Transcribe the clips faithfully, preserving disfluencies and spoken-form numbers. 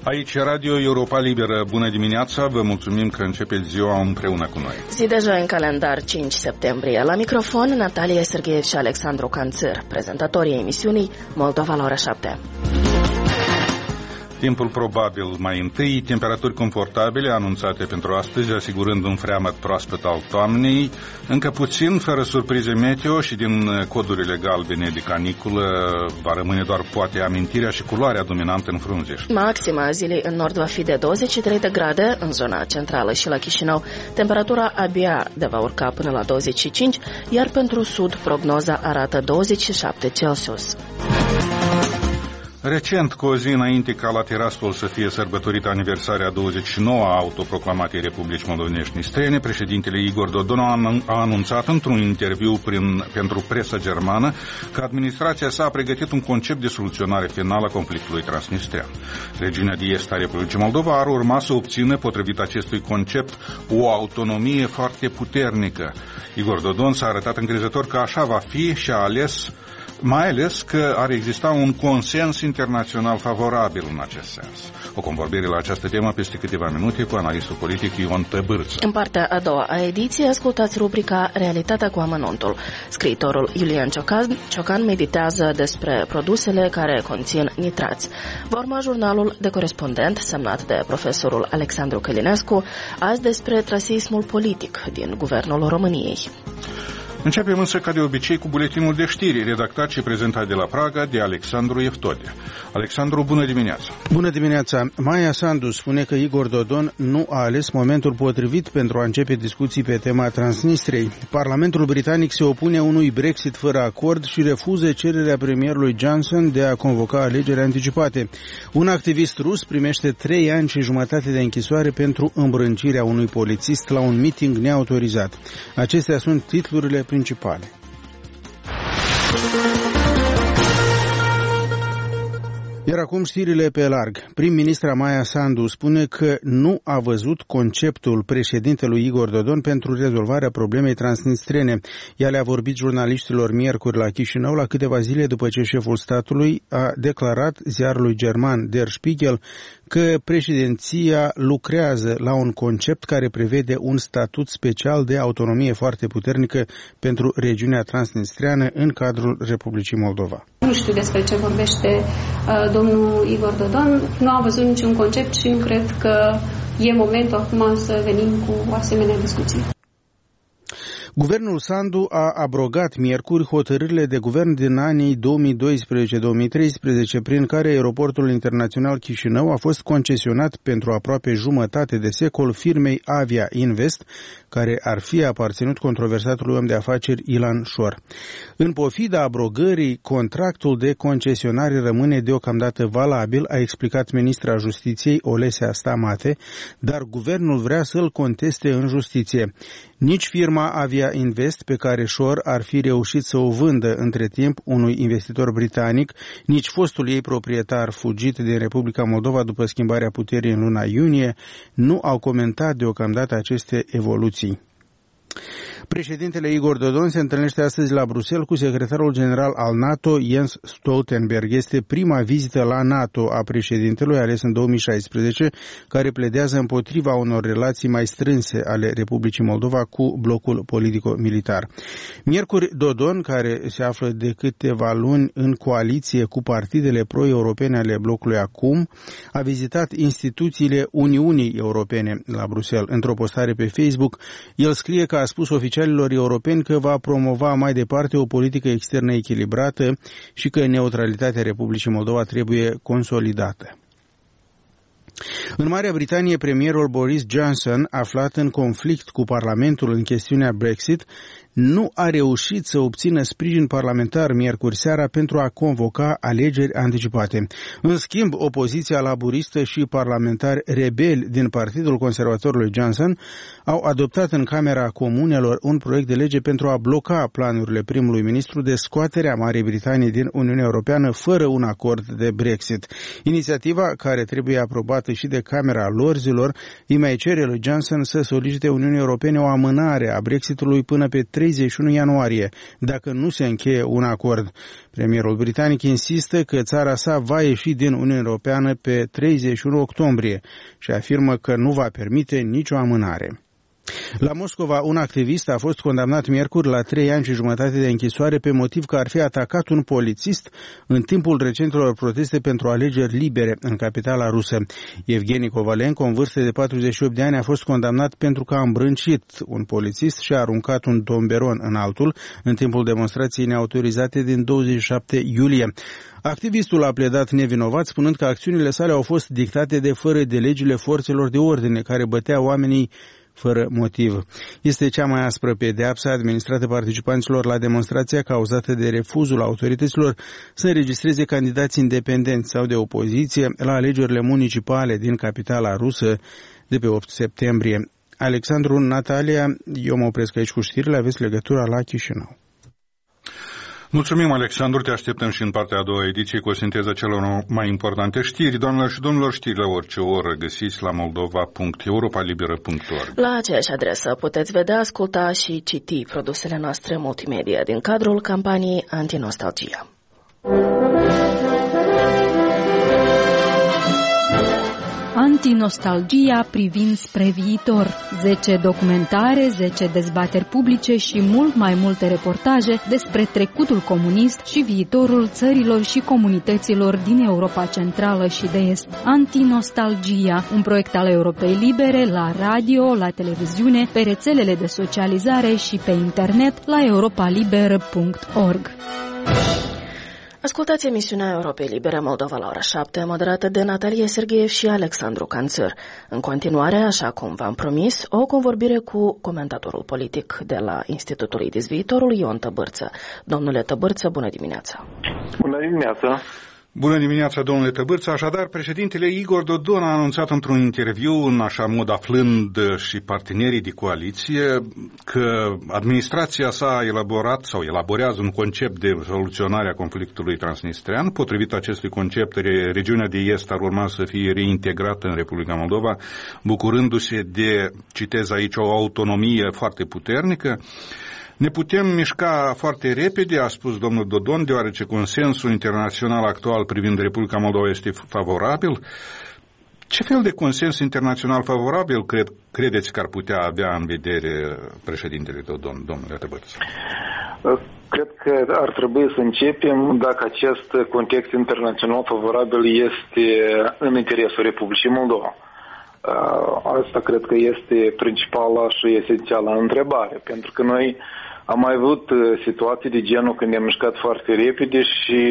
Aici Radio Europa Liberă. Bună dimineața, vă mulțumim că începeți ziua împreună cu noi. Zi de joi în calendar, cinci septembrie. La microfon, Natalia Sergeev și Alexandru Canțăr, prezentatorii emisiunii Moldova la ora șapte. Timpul probabil mai întâi, temperaturi confortabile anunțate pentru astăzi, asigurând un freamăt proaspăt al toamnei, încă puțin, fără surprize meteo și din codurile galbene de caniculă va rămâne doar poate amintirea și culoarea dominantă în frunziș. Maxima zilei în nord va fi de douăzeci și trei de grade, în zona centrală și la Chișinău temperatura abia de va urca până la douăzeci și cinci, iar pentru sud prognoza arată douăzeci și șapte Celsius. Recent, cu o zi înainte ca la Tiraspol să fie sărbătorită aniversarea a douăzeci și nouă a autoproclamatei Republici Moldovenești Nistrene, președintele Igor Dodon a anunțat într-un interviu prin, pentru presa germană că administrația sa a pregătit un concept de soluționare finală a conflictului transnistrean. Regiunea de est a Republicii Moldova ar urma să obțină, potrivit acestui concept, o autonomie foarte puternică. Igor Dodon s-a arătat încrezător că așa va fi și a ales, mai ales că ar exista un consens internațional favorabil în acest sens. O convorbire la această temă peste câteva minute cu analistul politic Ion Tăbârță. În partea a doua a ediției ascultați rubrica Realitatea cu amănuntul. Scriitorul Iulian Ciocan, Ciocan meditează despre produsele care conțin nitrați. Va urma jurnalul de corespondent semnat de profesorul Alexandru Călinescu, azi despre traseismul politic din Guvernul României. Începem însă, ca de obicei, cu buletinul de știri, redactat și prezentat de la Praga de Alexandru Eftode. Alexandru, bună dimineața! Bună dimineața! Maia Sandu spune că Igor Dodon nu a ales momentul potrivit pentru a începe discuții pe tema Transnistriei. Parlamentul britanic se opune unui Brexit fără acord și refuză cererea premierului Johnson de a convoca alegeri anticipate. Un activist rus primește trei ani și jumătate de închisoare pentru îmbrâncirea unui polițist la un meeting neautorizat. Acestea sunt titlurile principale. Iar acum știrile pe larg. Prim-ministra Maia Sandu spune că nu a văzut conceptul președintelui Igor Dodon pentru rezolvarea problemei transnistrene. Ea le-a vorbit jurnaliștilor miercuri la Chișinău, la câteva zile după ce șeful statului a declarat ziarului german Der Spiegel că președinția lucrează la un concept care prevede un statut special de autonomie foarte puternică pentru regiunea transnistreană în cadrul Republicii Moldova. Nu știu despre ce vorbește uh, domnul Igor Dodon, nu am văzut niciun concept și nu cred că e momentul acum să venim cu asemenea discuții. Guvernul Sandu a abrogat miercuri hotărârile de guvern din anii două mii doisprezece două mii treisprezece, prin care aeroportul internațional Chișinău a fost concesionat pentru aproape jumătate de secol firmei Avia Invest, care ar fi aparținut controversatului om de afaceri Ilan Șor. În pofida abrogării, contractul de concesionare rămâne deocamdată valabil, a explicat ministra Justiției Olesea Stamate, dar guvernul vrea să-l conteste în justiție. Nici firma Avia Invest, pe care Șor ar fi reușit să o vândă între timp unui investitor britanic, nici fostul ei proprietar fugit din Republica Moldova după schimbarea puterii în luna iunie, nu au comentat deocamdată aceste evoluții. Președintele Igor Dodon se întâlnește astăzi la Bruxelles cu secretarul general al NATO, Jens Stoltenberg. Este prima vizită la NATO a președintelui, ales în două mii șaisprezece, care pledează împotriva unor relații mai strânse ale Republicii Moldova cu blocul politico-militar. Miercuri, Dodon, care se află de câteva luni în coaliție cu partidele pro-europene ale blocului acum, a vizitat instituțiile Uniunii Europene la Bruxelles. Într-o postare pe Facebook, el scrie că a spus oficialilor europeni că va promova mai departe o politică externă echilibrată și că neutralitatea Republicii Moldova trebuie consolidată. În Marea Britanie, premierul Boris Johnson, aflat în conflict cu Parlamentul în chestiunea Brexit, nu a reușit să obțină sprijin parlamentar miercuri seara pentru a convoca alegeri anticipate. În schimb, opoziția laburistă și parlamentari rebeli din Partidul Conservatorului Johnson au adoptat în Camera Comunelor un proiect de lege pentru a bloca planurile primului ministru de scoaterea Marii Britanii din Uniunea Europeană fără un acord de Brexit. Inițiativa, care trebuie aprobată și de Camera Lorzilor, îi mai cere lui Johnson să solicite Uniunii Europene o amânare a Brexitului până pe treizeci treizeci și unu ianuarie, dacă nu se încheie un acord. Premierul britanic insistă că țara sa va ieși din Uniunea Europeană pe treizeci și unu octombrie și afirmă că nu va permite nicio amânare. La Moscova, un activist a fost condamnat miercuri la trei ani și jumătate de închisoare pe motiv că ar fi atacat un polițist în timpul recentelor proteste pentru alegeri libere în capitala rusă. Evgeni Kovalenko, în vârstă de patruzeci și opt de ani, a fost condamnat pentru că a îmbrâncit un polițist și a aruncat un tomberon în altul în timpul demonstrației neautorizate din douăzeci și șapte iulie. Activistul a pledat nevinovat, spunând că acțiunile sale au fost dictate de fără de legile forțelor de ordine care băteau oamenii fără motiv. Este cea mai aspră pedeapsă administrată participanților la demonstrația cauzată de refuzul autorităților să înregistreze candidați independenți sau de opoziție la alegerile municipale din capitala rusă de pe opt septembrie. Alexandru, Natalia, eu mă opresc aici cu știrile, aveți legătura la Chișinău. Mulțumim, Alexandru, te așteptăm și în partea a doua ediție cu o sinteză celor mai importante știri. Doamnelor și domnilor, știrile orice oră găsiți la moldova punct europa liberă punct org. La aceeași adresă puteți vedea, asculta și citi produsele noastre multimedia din cadrul campaniei Antinostalgia. Antinostalgia privind spre viitor. zece documentare, zece dezbateri publice și mult mai multe reportaje despre trecutul comunist și viitorul țărilor și comunităților din Europa Centrală și de Est. Antinostalgia, un proiect al Europei Libere la radio, la televiziune, pe rețelele de socializare și pe internet la europa liberă punct org. Ascultați emisiunea Europei Libere Moldova la ora șapte, moderată de Natalia Sergeev și Alexandru Canțăr. În continuare, așa cum v-am promis, o convorbire cu comentatorul politic de la Institutul Idis Viitorul, Ion Tăbârță. Domnule Tăbârță, bună dimineața! Bună dimineața! Bună dimineața, domnule Tăbârță. Așadar, președintele Igor Dodon a anunțat într-un interviu, în așa mod aflând și partenerii de coaliție, că administrația sa a elaborat sau elaborează un concept de soluționare a conflictului transnistrean. Potrivit acestui concept, regiunea de est ar urma să fie reintegrată în Republica Moldova, bucurându-se de, citez aici, o autonomie foarte puternică. Ne putem mișca foarte repede, a spus domnul Dodon, deoarece consensul internațional actual privind Republica Moldova este favorabil. Ce fel de consens internațional favorabil cred, credeți că ar putea avea în vedere președintele Dodon, domnule Tăbârță? Cred că ar trebui să începem dacă acest context internațional favorabil este în interesul Republicii Moldova. Asta cred că este principala și esențiala întrebare, pentru că noi am mai avut situații de genul când ne-am mișcat foarte repede și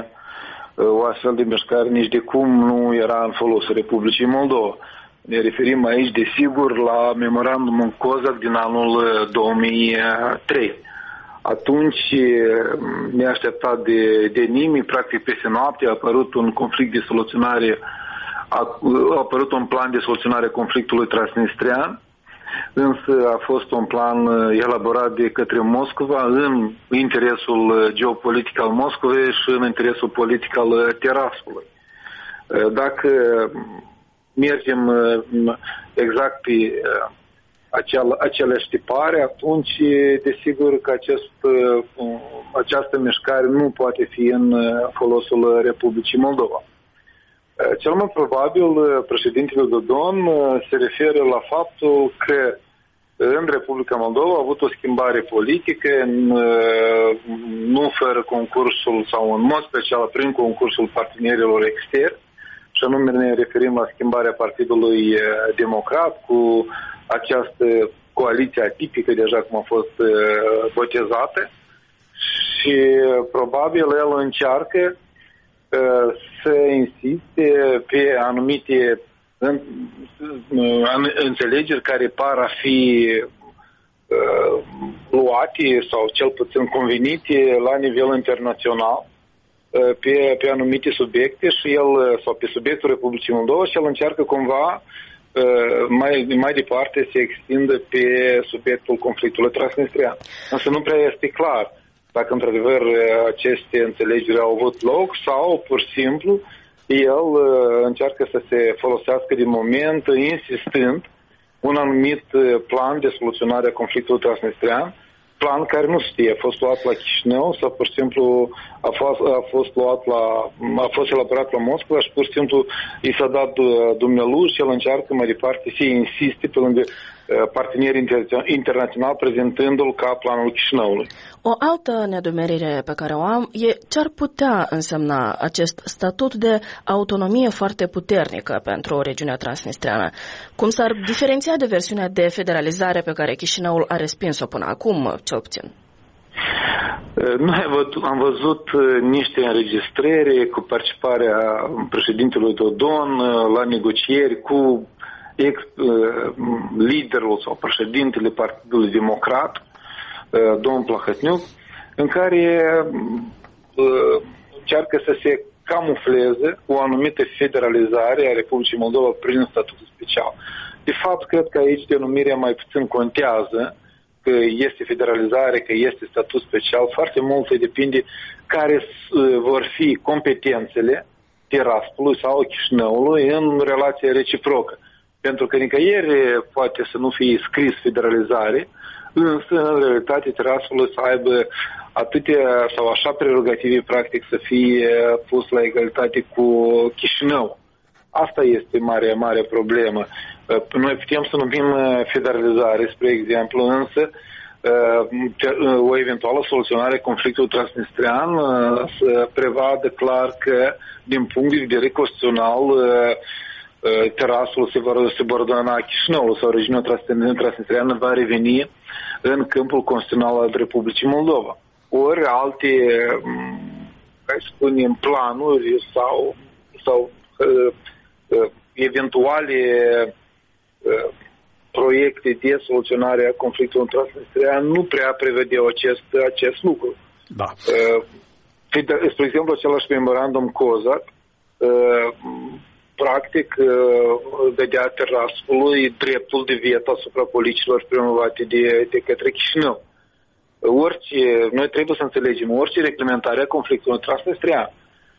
o astfel de mișcare nici de cum nu era în folosul Republicii Moldova. Ne referim aici, desigur, la memorandumul COSAC din anul două mii trei. Atunci, neașteptat de, de nimeni, practic peste noapte a apărut un conflict de soluționare, a, a apărut un plan de soluționare a conflictului transnistrean, însă a fost un plan elaborat de către Moscova în interesul geopolitic al Moscovei și în interesul politic al Tiraspolului. Dacă mergem exact pe acel, aceleași tipare, atunci desigur că acest, această mișcare nu poate fi în folosul Republicii Moldova. Cel mai probabil, președintele Dodon se referă la faptul că în Republica Moldova a avut o schimbare politică, nu fără concursul sau în mod special prin concursul partenerilor externi, și anume ne referim la schimbarea Partidului Democrat cu această coaliție atipică, deja cum a fost botezată, și probabil el încearcă să insiste pe anumite înțelegeri care par a fi uh, luate sau cel puțin convenite la nivel internațional uh, pe, pe anumite subiecte și el, sau pe subiectul Republicii Moldova, și el încearcă cumva uh, mai, mai departe să se extindă pe subiectul conflictului transnistrean. Însă nu prea este clar dacă într-adevăr aceste înțelegeri au avut loc sau pur și simplu el încearcă să se folosească de moment, insistând un anumit plan de soluționare a conflictului transnistrean plan care nu știe, a fost luat la Chișinău sau pur și simplu a fost, a fost luat la, a fost elaborat la Moscova și pur și simplu i s-a dat dumnealui și el încearcă mai departe să insiste pe lângă parteneri internațional prezentându-l ca planul Chișinăului. O altă neadumerire pe care o am e ce ar putea însemna acest statut de autonomie foarte puternică pentru regiunea transnistreană. Cum s-ar diferenția de versiunea de federalizare pe care Chișinăul a respins-o până acum, cel puțin? Noi am văzut niște înregistrări cu participarea președintelui Dodon la negocieri cu ex, liderul sau președintele Partidului Democrat, domnul Plahotniuc, în care încearcă să se camufleze o anumită federalizare a Republicii Moldova prin statutul special. De fapt, cred că aici denumirea mai puțin contează, că este federalizare, că este statut special. Foarte mult depinde care vor fi competențele Tiraspolului sau Chișinăului în relație reciprocă. Pentru că nicăieri poate să nu fie scris federalizare, însă în realitate Tiraspolul să aibă atâtea sau așa prerogative practic să fie pus la egalitate cu Chișinău. Asta este mare, mare problemă. Noi putem să numim federalizare, spre exemplu, însă o eventuală soluționare a conflictului transnistrean să prevadă clar că, din punct de vedere constituțional, Tiraspolul se vor subordona Chișinăului sau regiunea transnistreană va reveni în câmpul constituțional al Republicii Moldova. Ori alte, hai să spunem, planuri sau, sau uh, uh, eventuale uh, proiecte de soluționare a conflictului transnistrean nu prea prevedeau acest, acest lucru. Da. Uh, spre exemplu, același memorandum COSAC uh, practic dădea Tiraspolului dreptul de veto asupra politicilor promovate de, de către Chișinău. Orice, noi trebuie să înțelegem, orice reglementare a conflictului transnistrean,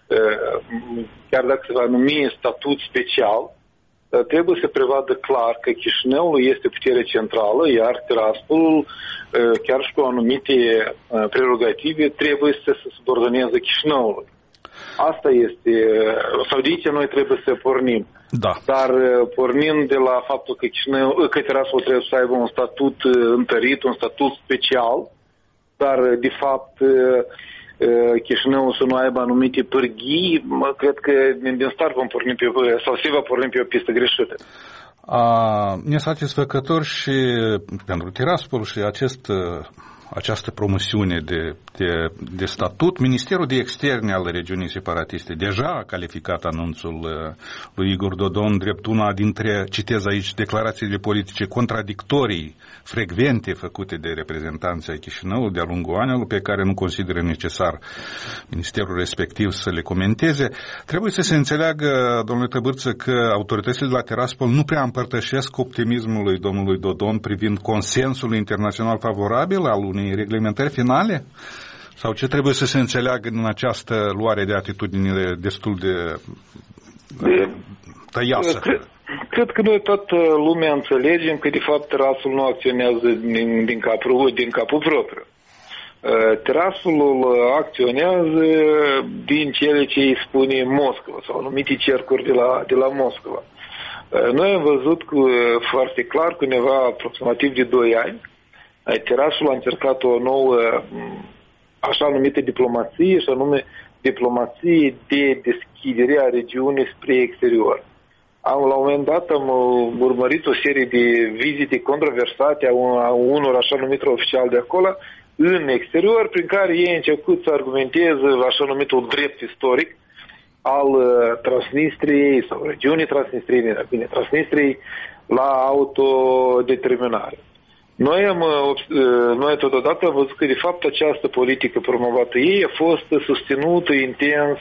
chiar dacă se va numi statut special, trebuie să prevadă clar că Chișinăul este putere centrală, iar Tiraspolul, chiar și cu anumite prerogative, trebuie să se subordoneze Chișinăului. Asta este, sau de aici noi trebuie să pornim. Da. Dar pornind de la faptul că, Chișinău, că Tiraspol trebuie să aibă un statut întărit, un statut special, dar de fapt Chișinăul să nu aibă anumite pârghii, cred că din start vom porni pe, sau se va porni pe o pistă greșită. A, nesatisfăcător și pentru Tiraspol și acest această promisiune de, de, de statut. Ministerul de Externe al regiunii separatiste deja a calificat anunțul lui Igor Dodon drept una dintre, citez aici, declarațiile politice contradictorii frecvente făcute de reprezentanții ai Chișinăului de-a lungul anilor, pe care nu consideră necesar ministerul respectiv să le comenteze. Trebuie să se înțeleagă, domnule Tăbârță, că autoritățile de la Tiraspol nu prea împărtășesc optimismul lui domnului Dodon privind consensul internațional favorabil al unei reglementări finale? Sau ce trebuie să se înțeleagă în această luare de atitudine destul de, de tăiasă? Cred, cred că noi toată lumea înțelegem că de fapt Tiraspolul nu acționează din, din, capul, din capul propriu. Tiraspolul acționează din cele ce îi spune Moscova sau anumite cercuri de la, de la Moscova. Noi am văzut cu, foarte clar că undeva aproximativ de doi ani Tiraspolul a încercat o nouă așa numită diplomație, și anume diplomație de deschidere a regiunii spre exterior. Am, la un moment dat am urmărit o serie de vizite controversate a unor așa numitor oficiali de acolo în exterior, prin care ei început să argumenteze așa numitul drept istoric al Transnistriei sau regiunii Transnistriei, bine, Transnistriei la autodeterminare. Noi, am, noi totodată am văzut că de fapt această politică promovată ei a fost susținută intens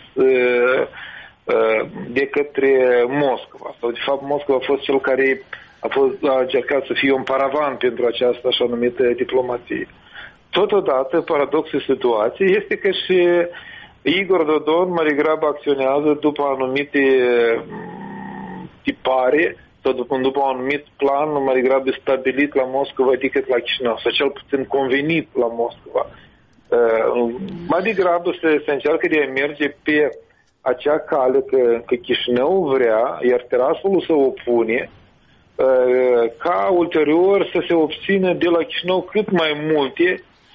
de către Moscova. Sau de fapt Moscova a fost cel care a, fost, a încercat să fie un paravan pentru această așa numită diplomație. Totodată, paradoxul situației este că și Igor Dodon mai degrabă acționează după anumite tipare sau după, după un anumit plan mai degrabă stabilit la Moscova decât la Chișinău, sau cel puțin convenit la Moscova. Mai degrabă se, se încearcă de a merge pe acea cale că, că Chișinău vrea, iar Tiraspolul se opune, ca ulterior să se obțină de la Chișinău cât mai multe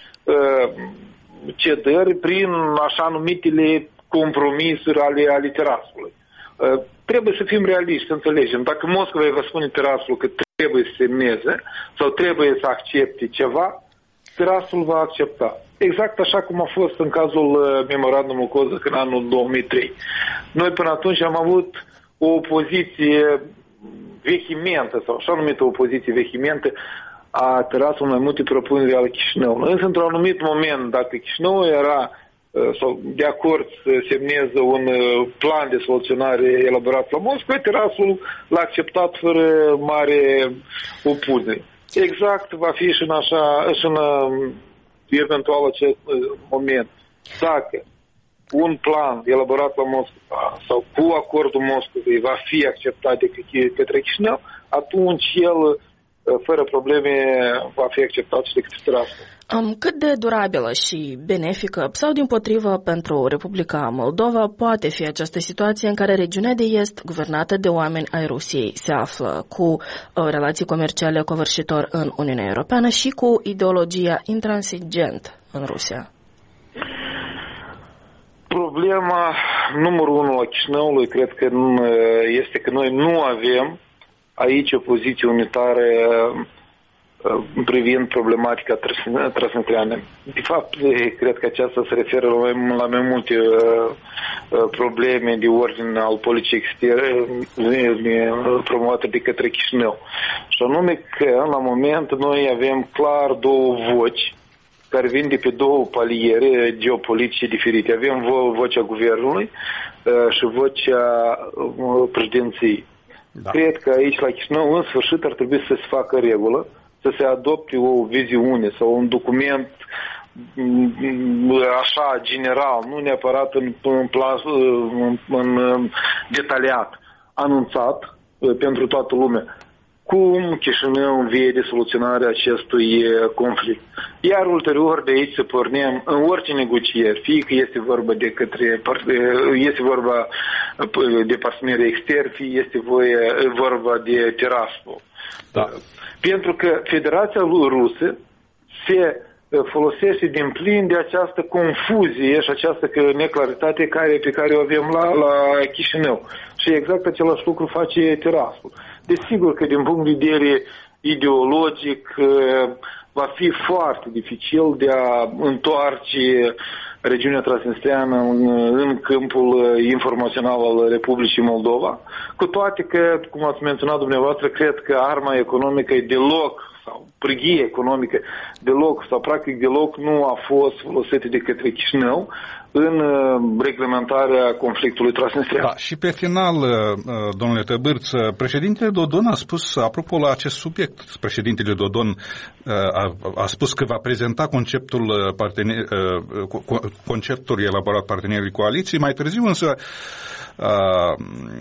cedări prin așa numitele compromisuri ale, ale Tiraspolului. Trebuie să fim realiști, să înțelegem. Dacă Moscova îi va spune Tiraspolul că trebuie să semneze sau trebuie să accepte ceva, Tiraspolul va accepta. Exact așa cum a fost în cazul memorandumului Kozak în anul două mii trei. Noi până atunci am avut o opoziție vehimentă, sau așa numită opoziție vehimentă, a Tiraspolului mai multe propuneri ale Chișinăului. Însă, într-un anumit moment, dacă Chișinău era sau de acord să semneze un plan de soluționare elaborat la Moscova, Tiraspolul l-a acceptat fără mare opunere. Exact va fi și în așa, și în eventual acest moment. Dacă un plan elaborat la Moscova sau cu acordul Moscovei va fi acceptat de către Chișinău, atunci el, fără probleme, va fi acceptat și de către Tiraspol. Cât de durabilă și benefică sau dimpotrivă pentru Republica Moldova poate fi această situație în care regiunea de est, guvernată de oameni ai Rusiei, se află cu relații comerciale covârșitor în Uniunea Europeană și cu ideologia intransigent în Rusia? Problema numărul unu a Chișinăului cred că este că noi nu avem aici o poziție unitară privind problematica transnistreană. De fapt, cred că aceasta se referă la mai, la mai multe uh, probleme de ordine al politicii externe promovate de către Chișinău. Și anume că, la moment, noi avem clar două voci care vin de pe două paliere geopolitice diferite. Avem vo- vocea guvernului uh, și vocea uh, președinției. Da. Cred că aici, la Chișinău, în sfârșit, ar trebui să se facă regulă, să se adopte o viziune sau un document așa general, nu neapărat în, în, plan, în, în detaliat, anunțat pentru toată lumea, cum Chișinău vede soluționarea acestui conflict. Iar ulterior de aici să pornim în orice negocieri, fie că este vorba de către este vorba de parteneri externi, fie este vorba de Tiraspol. Da. Pentru că Federația Rusă se folosește din plin de această confuzie și această neclaritate care, pe care o avem la, la Chișinău. Și exact același lucru face Tiraspol. Desigur că din punct de vedere ideologic va fi foarte dificil de a întoarce regiunea transnistreană în, în câmpul informațional al Republicii Moldova, cu toate că, cum ați menționat dumneavoastră, cred că arma economică e deloc, sau prăghie economică deloc, sau practic deloc nu a fost folosită de către Chișinău în reglementarea conflictului transnistrean. Da, și pe final, domnule Tăbârț, președintele Dodon a spus, apropo la acest subiect, președintele Dodon a, a spus că va prezenta conceptul, partener, conceptul elaborat partenerii coaliției, mai târziu însă a,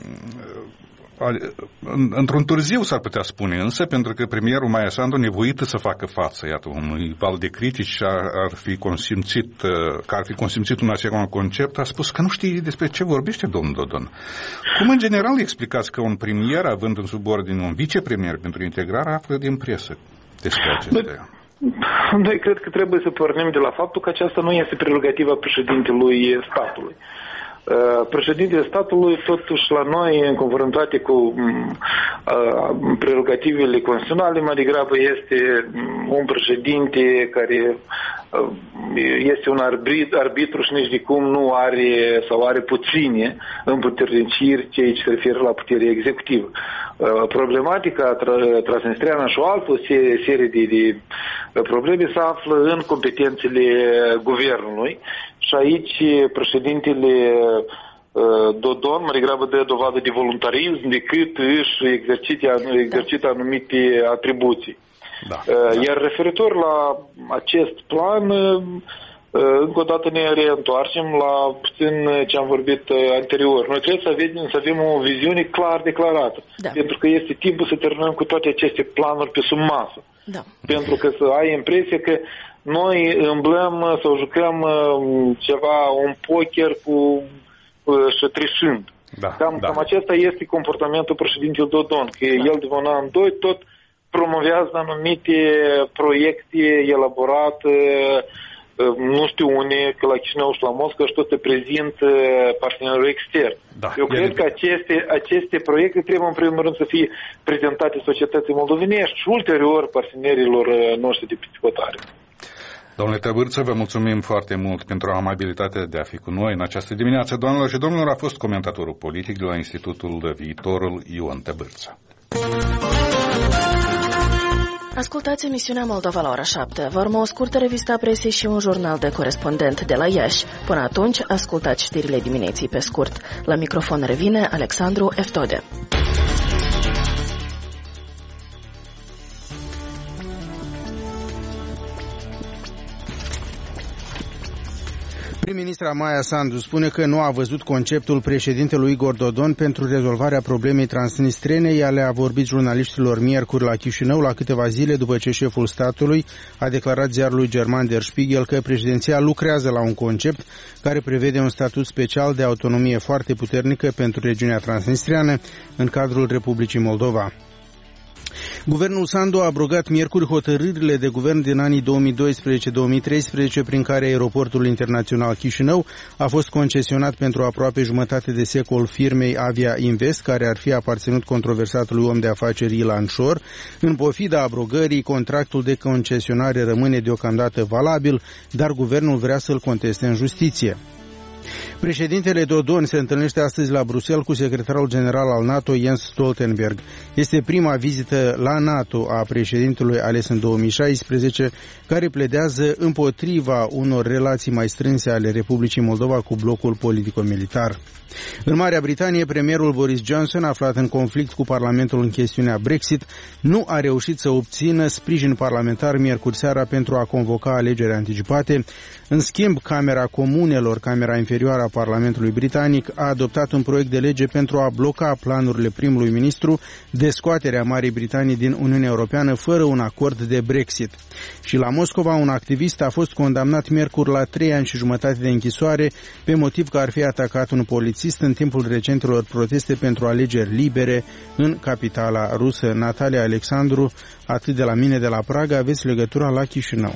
într-un târziu s-ar putea spune, însă, pentru că premierul Maia Sandu nevoită să facă față, iată, unui val de critici ar, ar fi consimțit, că ar fi consimțit un asemenea concept, a spus că nu știe despre ce vorbește domnul Dodon. Cum în general explicați că un premier, având în subordine un vicepremier pentru integrare, află din presă despre acestea? Noi cred că trebuie să pornim de la faptul că aceasta nu este prerogativa președintelui statului. Președintele statului, totuși, la noi, în conformitate cu uh, prerogativele constituționale, mai degrabă este un președinte care uh, este un arbitru, arbitru și nici de cum nu are sau are puține împuterniciri ce se referă la puterea executivă. Uh, problematica tra- transnistreană și o altă serie de, de probleme se află în competențele guvernului. Și aici președintele Dodon mai degrabă dă dovadă de voluntarism decât își exercită anumite atribuții. Da, da. Iar referitor la acest plan, încă o dată ne reîntoarcem la puțin ce am vorbit anterior. Noi trebuie să avem, să avem o viziune clar declarată. Da. Pentru că este timpul să terminăm cu toate aceste planuri pe sub masă. Da. Pentru că să ai impresia că noi îmblăm sau jucăm ceva, un poker cu și trișând. Da, cam, da. cam acesta este comportamentul președintelui Dodon, că da. el de un an, doi, tot promovează anumite proiecte elaborate, nu știu unde, că la Chișinău și la Moscova și tot se prezintă partenerul extern. Da, Eu cred că aceste, aceste proiecte trebuie în primul rând să fie prezentate societății moldovenești și ulterior partenerilor noștri de psihotare. Domnule Tăbârță, vă mulțumim foarte mult pentru amabilitatea de a fi cu noi în această dimineață. Doamnelor și domnilor, a fost comentatorul politic de la Institutul Viitorul, Ion Tăbârță. Ascultați emisiunea Moldova la ora șapte. Vă urmă o scurtă revistă a presei și un jurnal de corespondent de la Iași. Până atunci, ascultați știrile dimineții pe scurt. La microfon revine Alexandru Eftode. Prim-ministra Maia Sandu spune că nu a văzut conceptul președintelui Igor Dodon pentru rezolvarea problemei transnistrene. Ea le-a vorbit jurnaliștilor miercuri la Chișinău, la câteva zile după ce șeful statului a declarat ziarului german Der Spiegel că președinția lucrează la un concept care prevede un statut special de autonomie foarte puternică pentru regiunea transnistreană în cadrul Republicii Moldova. Guvernul Sandu a abrogat miercuri hotărârile de guvern din anii două mii doisprezece două mii treisprezece prin care aeroportul internațional Chișinău a fost concesionat pentru aproape jumătate de secol firmei Avia Invest, care ar fi aparținut controversatului om de afaceri Ilan Șor. În pofida abrogării, contractul de concesionare rămâne deocamdată valabil, dar guvernul vrea să-l conteste în justiție. Președintele Dodon se întâlnește astăzi la Bruxelles cu secretarul general al NATO Jens Stoltenberg. Este prima vizită la NATO a președintelui ales în două mii șaisprezece, care pledează împotriva unor relații mai strânse ale Republicii Moldova cu blocul politico-militar. În Marea Britanie, premierul Boris Johnson, aflat în conflict cu Parlamentul în chestiunea Brexit, nu a reușit să obțină sprijin parlamentar miercuri seara pentru a convoca alegeri anticipate. În schimb, Camera Comunelor, Camera inferioară a Parlamentului Britanic, a adoptat un proiect de lege pentru a bloca planurile primului ministru de scoaterea Marii Britanii din Uniunea Europeană fără un acord de Brexit. Și la Moscova, un activist a fost condamnat miercuri la trei ani și jumătate de închisoare pe motiv că ar fi atacat un polițist în timpul recentelor proteste pentru alegeri libere în capitala rusă. Natalia Alexandru, atât de la mine de la Praga, aveți legătura la Chișinău.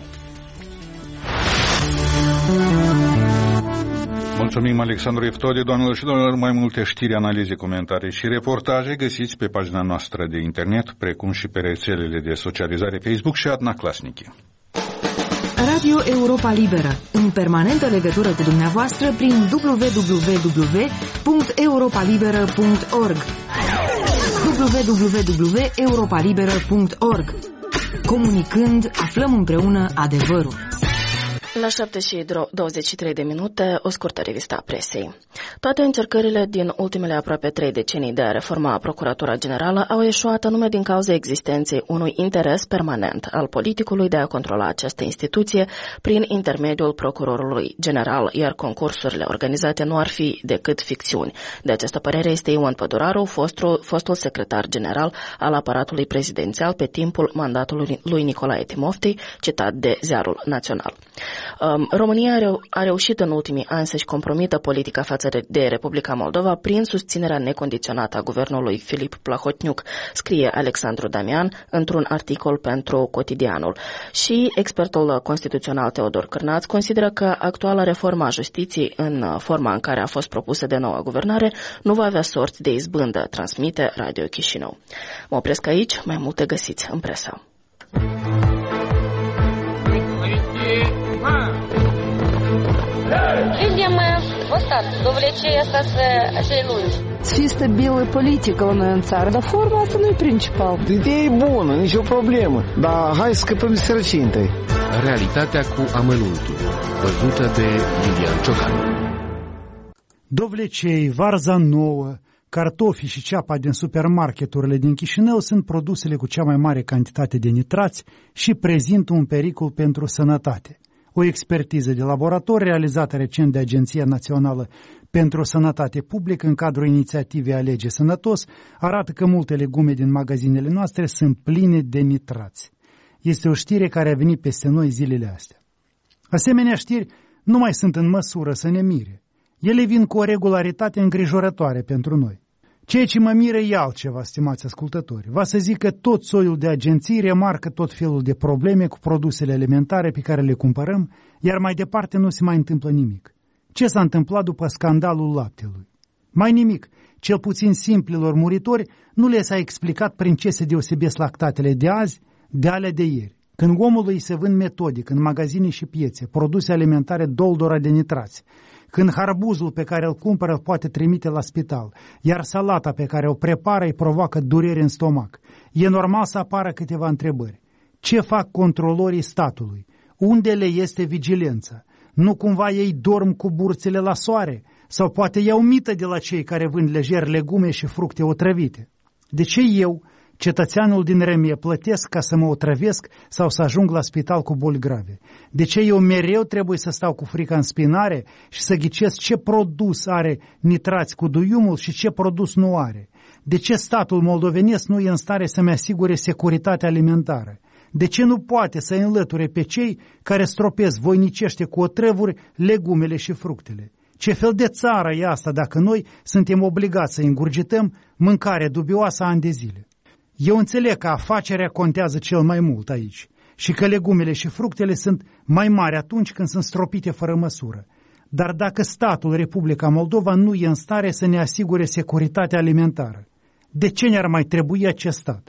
Mulțumim, Alexandru Eftode. Doamnelor și domnilor, mai multe știri, analize, comentarii și reportaje găsiți pe pagina noastră de internet, precum și pe rețelele de socializare Facebook și Adnaclasnici. Radio Europa Liberă, în permanentă legătură cu dumneavoastră prin w w w punct europa liberă punct org w w w punct europa liberă punct org. Comunicând, aflăm împreună adevărul. La șapte și douăzeci și trei de minute, o scurtă revistă a presei. Toate încercările din ultimele aproape trei decenii de a reforma Procuratura Generală au eșuat anume din cauza existenței unui interes permanent al politicului de a controla această instituție prin intermediul Procurorului General, iar concursurile organizate nu ar fi decât ficțiuni. De această părere este Ion Păduraru, fostul, fostul secretar general al aparatului prezidențial pe timpul mandatului lui Nicolae Timofti, citat de Ziarul Național. România a, reu- a reușit în ultimii ani să-și compromită politica față de, de Republica Moldova prin susținerea necondiționată a guvernului Filip Plahotniuc, scrie Alexandru Damian într-un articol pentru Cotidianul. Și expertul constituțional Teodor Cârnaț consideră că actuala reformă a justiției în forma în care a fost propusă de noua guvernare nu va avea sorți de izbândă, transmite Radio Chișinău. Mă opresc aici, mai multe găsiți în presă. Видим вот так, довлечение сей lungi. Să fie stabilă politică la noi în țară, dar forma asta nu e principal. Ideea e bună, nicio problemă, dar hai să scăpăm de sărăcie întâi. Realitatea cu amănuntul, văzută de Iulian Ciocan. Dovlecei, varza nouă, cartofii și ceapa din supermarketurile din Chișinău sunt produsele cu cea mai mare cantitate de nitrați și prezintă un pericol pentru sănătate. O expertiză de laborator realizată recent de Agenția Națională pentru Sănătate Publică în cadrul inițiativei Alege Sănătos arată că multe legume din magazinele noastre sunt pline de nitrați. Este o știre care a venit peste noi zilele astea. Asemenea știri nu mai sunt în măsură să ne mire. Ele vin cu o regularitate îngrijorătoare pentru noi. Ceea ce mă miră e altceva, stimați ascultători. Va să zic că tot soiul de agenții remarcă tot felul de probleme cu produsele alimentare pe care le cumpărăm, iar mai departe nu se mai întâmplă nimic. Ce s-a întâmplat după scandalul laptelui? Mai nimic, cel puțin simplilor muritori nu le s-a explicat prin ce se deosebesc lactatele de azi de ale de ieri. Când omului îi se vând metodic în magazine și piețe produse alimentare doldora de nitrați, când harbuzul pe care îl cumpără îl poate trimite la spital, iar salata pe care o prepară îi provoacă dureri în stomac, e normal să apară câteva întrebări. Ce fac controlorii statului? Unde le este vigilența? Nu cumva ei dorm cu burțile la soare? Sau poate iau mită de la cei care vând lejer legume și fructe otrăvite? De ce eu, cetățeanul din Remie, plătesc ca să mă otrăvesc sau să ajung la spital cu boli grave? De ce eu mereu trebuie să stau cu frica în spinare și să ghicesc ce produs are nitrați cu duiumul și ce produs nu are? De ce statul moldovenesc nu e în stare să-mi asigure securitatea alimentară? De ce nu poate să înlăture pe cei care stropesc voinicește cu otrăvuri legumele și fructele? Ce fel de țară e asta dacă noi suntem obligați să îngurgităm mâncare dubioasă ani de zile? Eu înțeleg că afacerea contează cel mai mult aici și că legumele și fructele sunt mai mari atunci când sunt stropite fără măsură. Dar dacă statul Republica Moldova nu e în stare să ne asigure securitatea alimentară, de ce ne-ar mai trebui acest stat?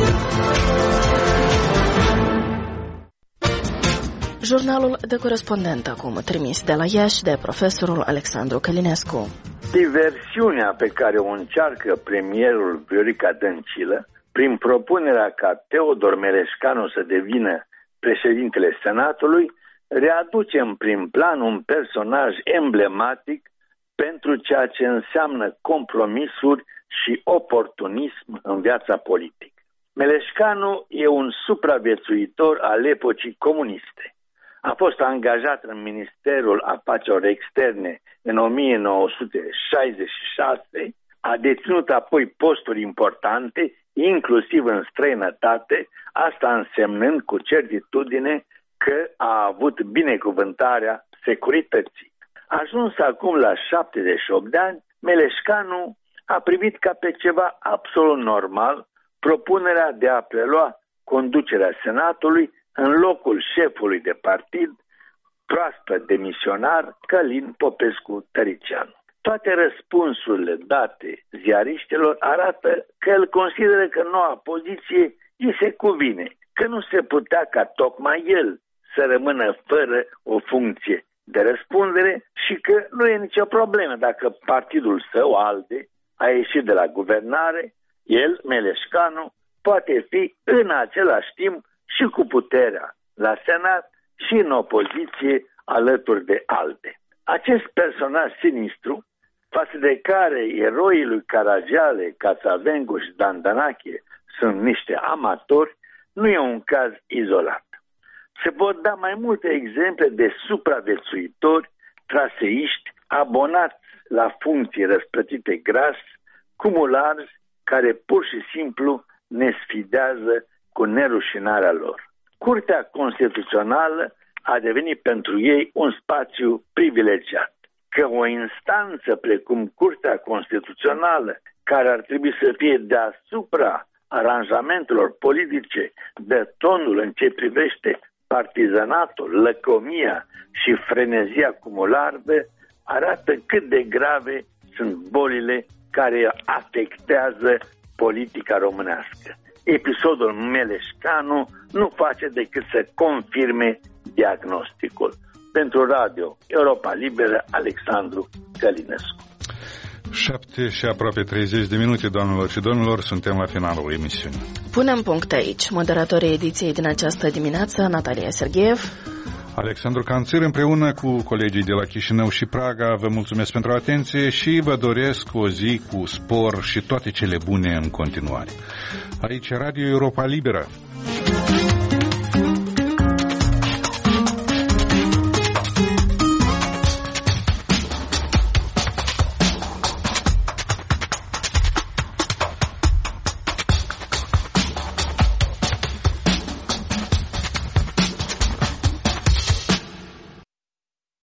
Jurnalul de corespondent acum trimis de la Iași de profesorul Alexandru Călinescu. Diversiunea pe care o încearcă premierul Viorica Dăncilă prin propunerea ca Teodor Meleșcanu să devină președintele Senatului readuce în prim plan un personaj emblematic pentru ceea ce înseamnă compromisuri și oportunism în viața politică. Meleșcanu e un supraviețuitor al epocii comuniste. A fost angajat în Ministerul Afacerilor Externe în o mie nouă sute șaizeci și șase, a deținut apoi posturi importante, inclusiv în străinătate, asta însemnând cu certitudine că a avut binecuvântarea securității. Ajuns acum la șaptezeci și opt de ani, Meleșcanu a privit ca pe ceva absolut normal propunerea de a prelua conducerea Senatului în locul șefului de partid, proaspăt demisionar, Călin Popescu-Tăricianu. Toate răspunsurile date ziariștilor arată că el consideră că noua poziție îi se cuvine, că nu se putea ca tocmai el să rămână fără o funcție de răspundere și că nu e nicio problemă dacă partidul său, ALDE, a ieșit de la guvernare, el, Meleșcanu, poate fi în același timp și cu puterea la Senat și în opoziție alături de ALDE. Acest personaj sinistru, față de care eroii lui Caragiale, Cațavencu și Dandanache sunt niște amatori, nu e un caz izolat. Se pot da mai multe exemple de supraviețuitori, traseiști, abonați la funcții răsplătite gras, cumulari, care pur și simplu ne sfidează cu nerușinarea lor. Curtea Constituțională a devenit pentru ei un spațiu privilegiat. Că o instanță precum Curtea Constituțională, care ar trebui să fie deasupra aranjamentelor politice, de tonul în ce privește partizanatul, lăcomia și frenezia cumulară, arată cât de grave sunt bolile care afectează politica românească. Episodul Meleșcanu nu face decât să confirme diagnosticul. Pentru Radio Europa Liberă, Alexandru Călinescu. șapte și aproape treizeci de minute, doamnelor și domnilor, suntem la finalul emisiunii. Punem punct aici. Moderatorii ediției din această dimineață, Natalia Sergeev, Alexandru Canțir, împreună cu colegii de la Chișinău și Praga, vă mulțumesc pentru atenție și vă doresc o zi cu spor și toate cele bune în continuare. Aici Radio Europa Liberă.